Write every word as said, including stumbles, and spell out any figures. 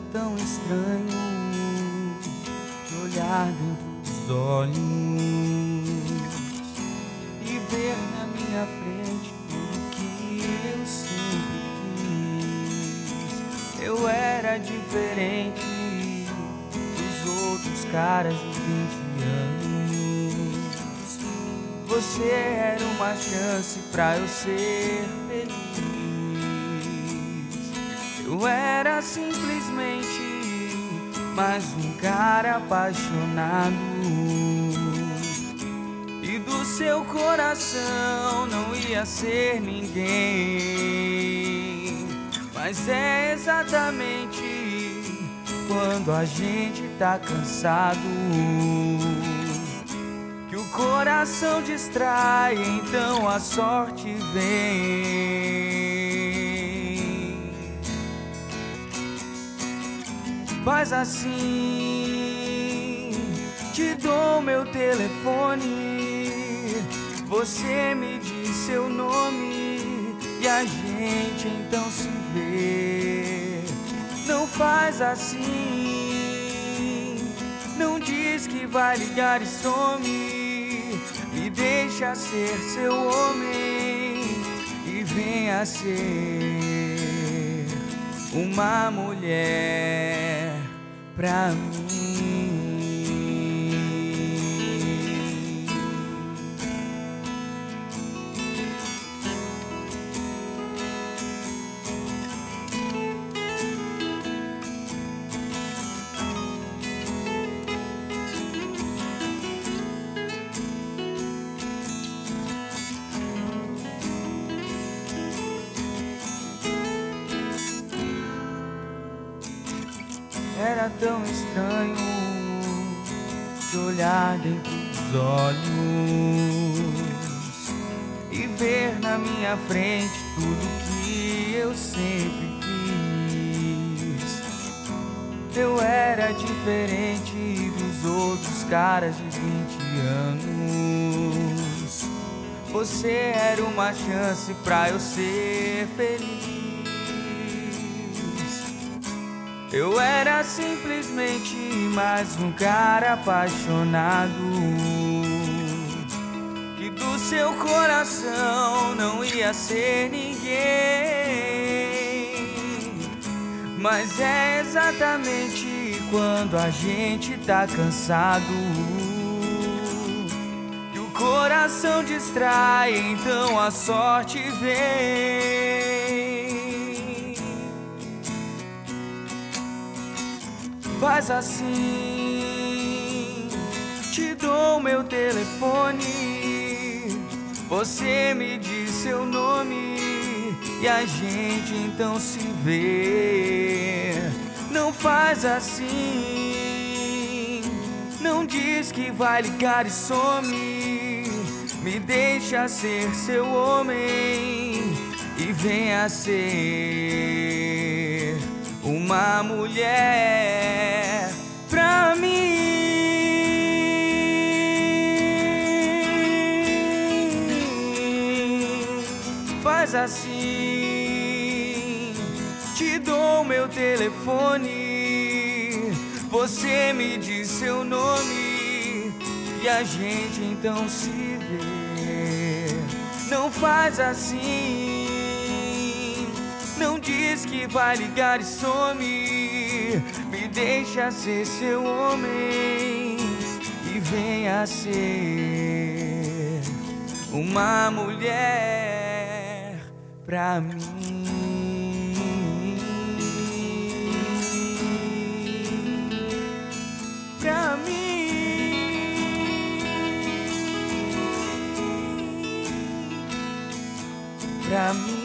tão estranho te olhar dentro dos olhos e ver na minha frente tudo que eu sempre quis. Eu era diferente dos outros caras de vinte anos. Você era uma chance pra eu ser feliz. Eu era simplesmente mais um cara apaixonado, e do seu coração não ia ser ninguém. Mas é exatamente quando a gente tá cansado que o coração distrai, então a sorte vem. Faz assim, te dou meu telefone, você me diz seu nome e a gente então se vê. Não faz assim, não diz que vai ligar e some, me deixa ser seu homem e venha ser uma mulher pra mim. Era tão estranho te olhar dentro dos olhos e ver na minha frente tudo que eu sempre quis. Eu era diferente dos outros caras de vinte anos. Você era uma chance pra eu ser feliz. Eu era simplesmente mais um cara apaixonado, que do seu coração não ia ser ninguém. Mas é exatamente quando a gente tá cansado que o coração distrai, então a sorte vem. Faz assim, te dou meu telefone, você me diz seu nome e a gente então se vê. Não faz assim, não diz que vai ligar e some, me deixa ser seu homem e venha ser uma mulher pra mim. Faz assim, te dou meu telefone, você me diz seu nome e a gente então se vê. Não faz assim, não diz que vai ligar e some, me deixa ser seu homem e venha ser uma mulher pra mim. Pra mim. Pra mim.